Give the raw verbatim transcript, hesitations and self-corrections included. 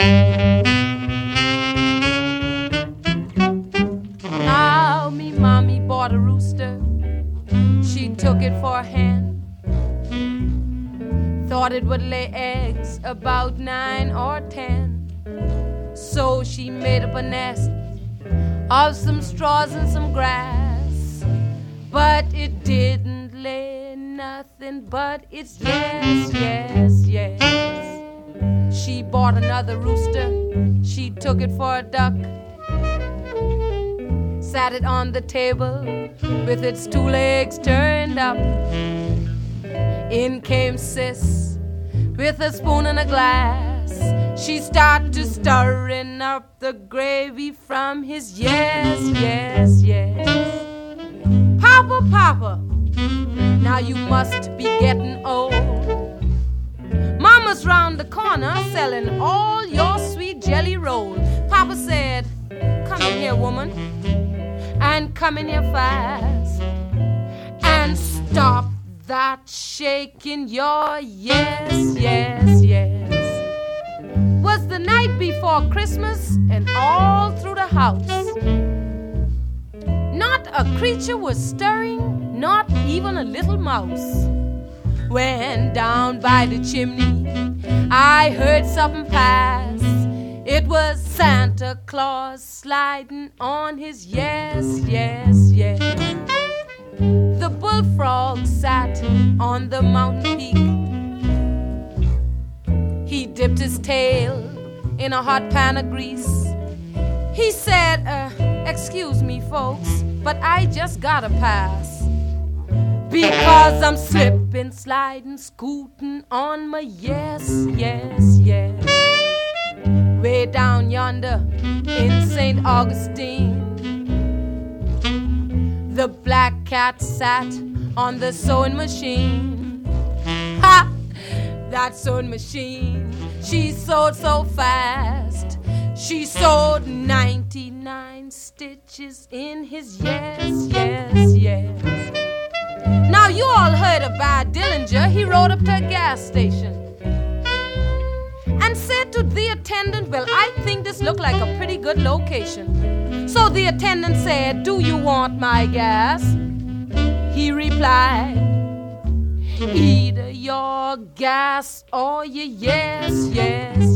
Now me mommy bought a rooster. She took it for a hen. Thought it would lay eggs about nine or ten. So she made up a nest of some straws and some grass. But it didn't lay nothing but its yes, yes, yes. She bought another rooster. She took it for a duck. Sat it on the table with its two legs turned up. In came Sis with a spoon and a glass. She started to stirring up the gravy from his yes, yes, yes. Papa, Papa, now you must be getting old. Mama's round the corner selling all your sweet jelly roll. Papa said, come in here, woman, and come in here fast, and stop that shaking your yes, yes, yes. Was the night before Christmas, and all through the house not a creature was stirring, not even a little mouse. When down by the chimney I heard something pass. It was Santa Claus sliding on his yes, yes, yes. The bullfrog sat on the mountain peak. He dipped his tail in a hot pan of grease. He said, uh, excuse me, folks, but I just gotta pass, because I'm slipping, sliding, scooting on my yes, yes, yes. Way down yonder in Saint Augustine, the black cat sat on the sewing machine. Ha! That sewing machine, she sewed so fast. She sewed ninety-nine stitches in his yes, yes, yes. Now you all heard of Bad Dillinger. He rode up to a gas station and said to the attendant, well, I think this looked like a pretty good location. So the attendant said, do you want my gas? He replied, either your gas or your yes, yes,